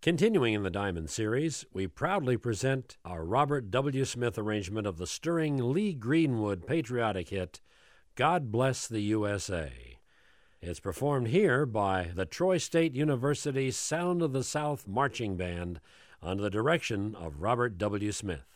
Continuing in the Diamond series, we proudly present our Robert W. Smith arrangement of the stirring Lee Greenwood patriotic hit, God Bless the USA. It's performed here by the Troy State University Sound of the South Marching Band under the direction of Robert W. Smith.